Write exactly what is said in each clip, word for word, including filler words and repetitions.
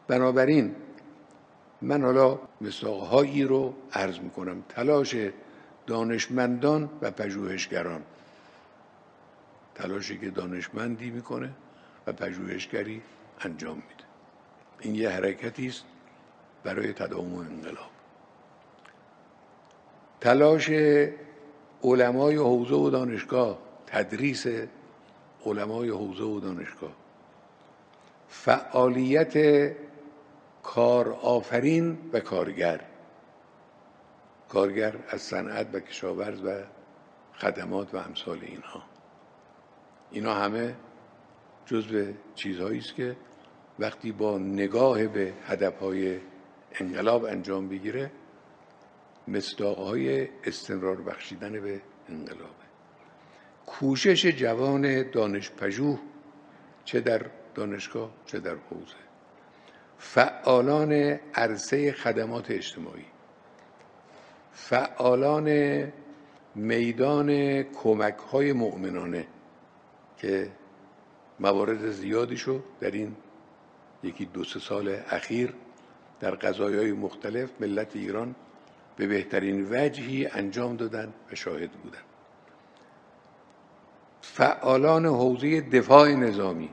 بنابراین من حالا مثالهایی رو عرض میکنم. تلاش دانشمندان و پژوهشگران، تلاشی که دانشمندی میکنه و پژوهشگری انجام میده، این یه حرکتی است برای تداوم انقلاب. تلاش علمای حوزه و دانشگاه، تدریس علمای حوزه و دانشگاه، فعالیت کارآفرین و کارگر، کارگر از صنعت و کشاورز و خدمات و امثال اینها، اینا همه جزو چیزهایی است که وقتی با نگاه به هدفهای انقلاب انجام بگیره مصداقهای استمرار بخشیدن به انقلابه. کوشش جوان دانشپژوه چه در دانشگاه چه در حوزه، فعالان عرصه خدمات اجتماعی، فعالان میدان کمک‌های مؤمنانه که موارد زیادیشو در این یکی دو سه سال اخیر در قضایای مختلف ملت ایران به بهترین وجهی انجام دادن و شاهد بودن. فعالان حوزه دفاع نظامی،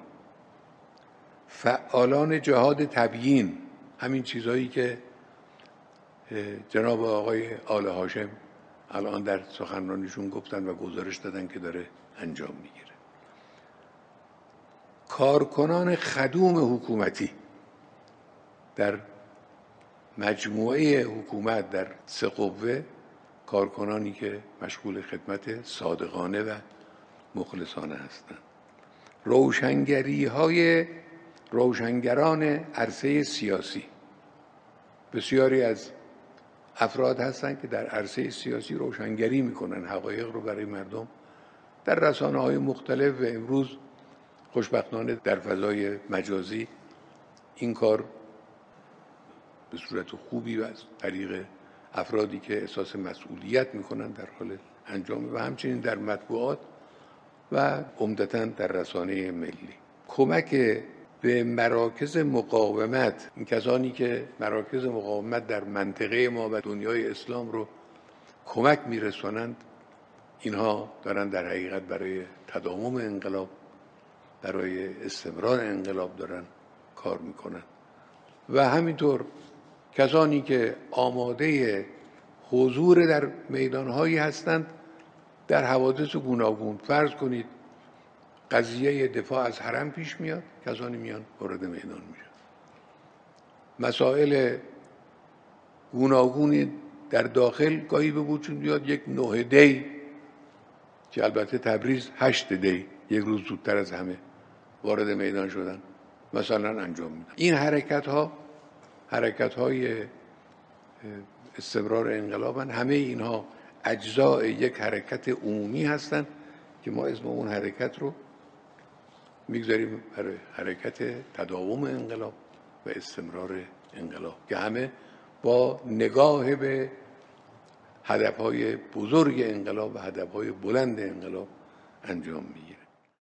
فعالان جهاد تبیین، همین چیزهایی که جناب آقای آل هاشم الان در سخنرانیشون گفتن و گزارش دادن که داره انجام میگیره. کارکنان خدوم حکومتی در مجموعه حکومت در سه قوه، کارکنانی که مشغول خدمت صادقانه و مخلصانه هستند. روشنگری های روشنگران عرصه سیاسی، بسیاری از افراد هستند که در عرصه سیاسی روشنگری میکنن، حقایق رو برای مردم در رسانه های مختلف و امروز خوشبختانه در فضای مجازی این کار به صورت خوبی و از طریق افرادی که احساس مسئولیت میکنن در حال انجام و همچنین در مطبوعات و عمدتاً در رسانه ملی. کمک به مراکز مقاومت، این کسانی که مراکز مقاومت در منطقه ما و دنیای اسلام رو کمک میرسونند، اینها دارن در حقیقت برای تداوم انقلاب، برای استمرار انقلاب دارن کار میکنن. و همینطور کسانی که آماده حضور در میدانهایی هستند در حوادث گوناگون. فرض کنید قضیه دفاع از حرم پیش میاد، کسانی میان وارد میدان میشن. مسائل گوناگونی در داخل گاهی به وجود میاد، یک نه دی که البته تبریز هشت دی، یک روز زودتر از همه وارد میدان شدن، مثلا انجام میدن. این حرکت ها حرکت های استمرار انقلابن، همه اینها اجزای یک حرکت عمومی هستند که ما اسم اون حرکت رو میگذاریم برای حرکت تداوم انقلاب و استمرار انقلاب که همه با نگاه به هدفهای بزرگ انقلاب و هدفهای بلند انقلاب انجام میگیره.